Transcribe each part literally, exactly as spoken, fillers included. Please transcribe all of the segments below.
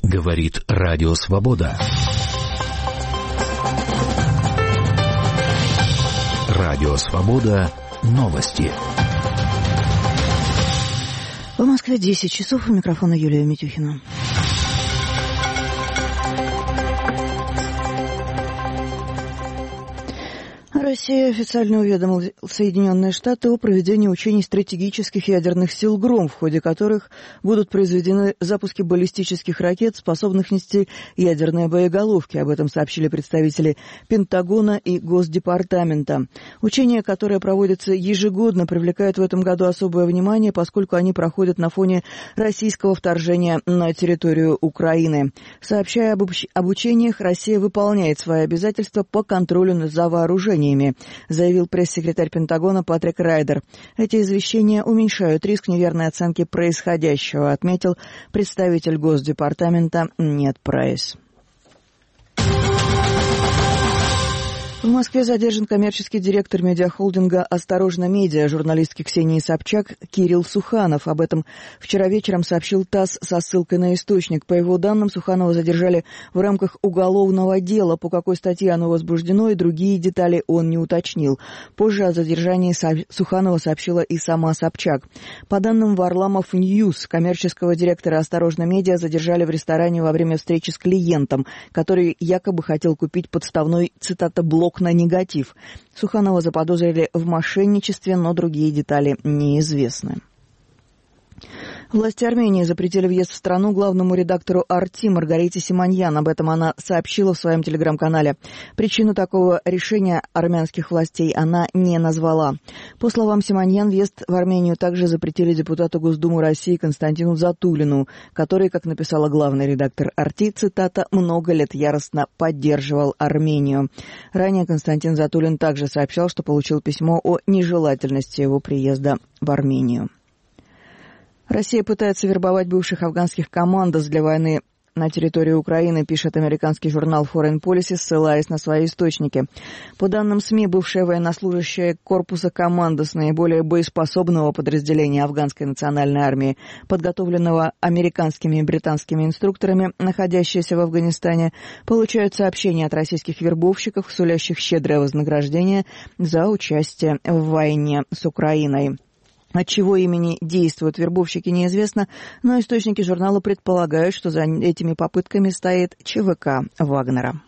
Говорит Радио Свобода. Радио Свобода. Новости. В Москве десять часов. У микрофона Юлия Митюхина. Россия официально уведомила Соединенные Штаты о проведении учений стратегических ядерных сил «Гром», в ходе которых будут произведены запуски баллистических ракет, способных нести ядерные боеголовки. Об этом сообщили представители Пентагона и Госдепартамента. Учения, которые проводятся ежегодно, привлекают в этом году особое внимание, поскольку они проходят на фоне российского вторжения на территорию Украины. Сообщая об, уч- об учениях, Россия выполняет свои обязательства по контролю за вооружением, заявил пресс-секретарь Пентагона Патрик Райдер. Эти извещения уменьшают риск неверной оценки происходящего, отметил представитель Госдепартамента Нед Прайс. В Москве задержан коммерческий директор медиахолдинга «Осторожно Медиа», журналистки Ксении Собчак, Кирилл Суханов. Об этом вчера вечером сообщил ТАСС со ссылкой на источник. По его данным, Суханова задержали в рамках уголовного дела. По какой статье оно возбуждено и другие детали он не уточнил. Позже о задержании Суханова сообщила и сама Собчак. По данным Варламов Ньюс, коммерческого директора «Осторожно Медиа» задержали в ресторане во время встречи с клиентом, который якобы хотел купить подставной, цитата, «блок на негатив». Суханова заподозрили в мошенничестве, но другие детали неизвестны. Власти Армении запретили въезд в страну главному редактору «Арти» Маргарите Симоньян. Об этом она сообщила в своем телеграм-канале. Причину такого решения армянских властей она не назвала. По словам Симоньян, въезд в Армению также запретили депутату Госдумы России Константину Затулину, который, как написала главный редактор «Арти», цитата, «много лет яростно поддерживал Армению». Ранее Константин Затулин также сообщал, что получил письмо о нежелательности его приезда в Армению. Россия пытается вербовать бывших афганских командос для войны на территории Украины, пишет американский журнал Foreign Policy, ссылаясь на свои источники. По данным СМИ, бывшая военнослужащая корпуса командос, наиболее боеспособного подразделения афганской национальной армии, подготовленного американскими и британскими инструкторами, находящаяся в Афганистане, получают сообщения от российских вербовщиков, сулящих щедрое вознаграждение за участие в войне с Украиной. От чего имени действуют вербовщики, неизвестно, но источники журнала предполагают, что за этими попытками стоит ЧВК Вагнера.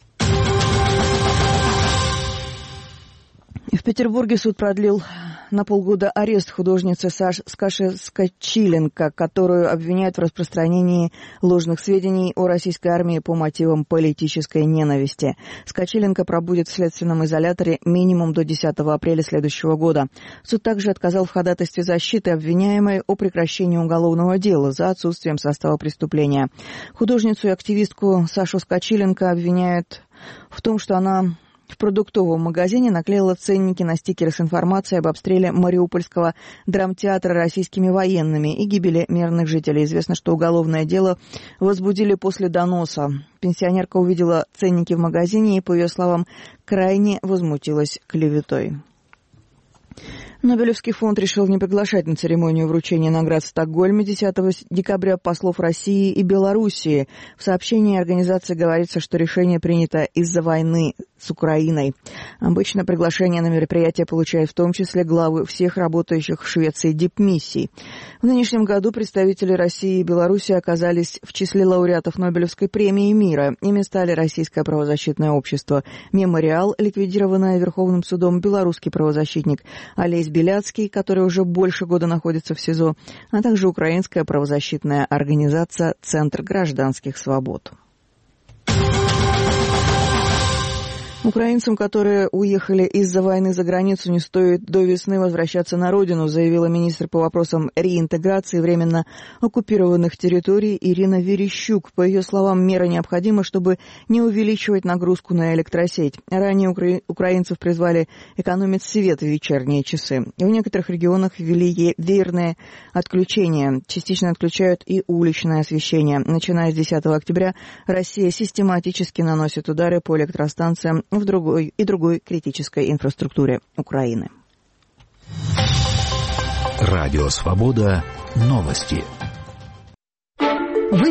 В Петербурге суд продлил на полгода арест художницы Саши Скочиленко, которую обвиняют в распространении ложных сведений о российской армии по мотивам политической ненависти. Скочиленко пробудет в следственном изоляторе минимум до десятого апреля следующего года. Суд также отказал в ходатайстве защиты обвиняемой о прекращении уголовного дела за отсутствием состава преступления. Художницу и активистку Сашу Скочиленко обвиняют в том, что она в продуктовом магазине наклеила ценники на стикеры с информацией об обстреле Мариупольского драмтеатра российскими военными и гибели мирных жителей. Известно, что уголовное дело возбудили после доноса. Пенсионерка увидела ценники в магазине и, по ее словам, крайне возмутилась клеветой. Нобелевский фонд решил не приглашать на церемонию вручения наград в Стокгольме десятого декабря послов России и Белоруссии. В сообщении организации говорится, что решение принято из-за войны с Украиной. Обычно приглашение на мероприятие получают в том числе главы всех работающих в Швеции дипмиссий. В нынешнем году представители России и Белоруссии оказались в числе лауреатов Нобелевской премии мира. Ими стали Российское правозащитное общество «Мемориал», ликвидированное Верховным судом, белорусский правозащитник Олесь Беляцкий, который уже больше года находится в СИЗО, а также украинская правозащитная организация «Центр гражданских свобод». Украинцам, которые уехали из-за войны за границу, не стоит до весны возвращаться на родину, заявила министр по вопросам реинтеграции временно оккупированных территорий Ирина Верещук. По ее словам, мера необходима, чтобы не увеличивать нагрузку на электросеть. Ранее укра... украинцев призвали экономить свет в вечерние часы. В некоторых регионах ввели веерное отключение. Частично отключают и уличное освещение. Начиная с десятого октября Россия систематически наносит удары по электростанциям в другой и другой критической инфраструктуре Украины. Радио Свобода. Новости.